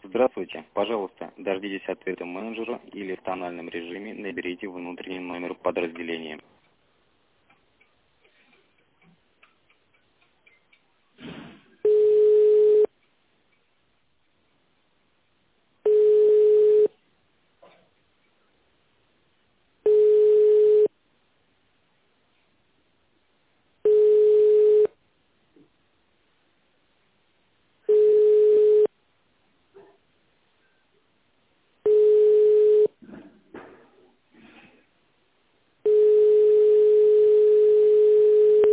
Здравствуйте. Пожалуйста, дождитесь ответа менеджера или в тональном режиме наберите внутренний номер подразделения.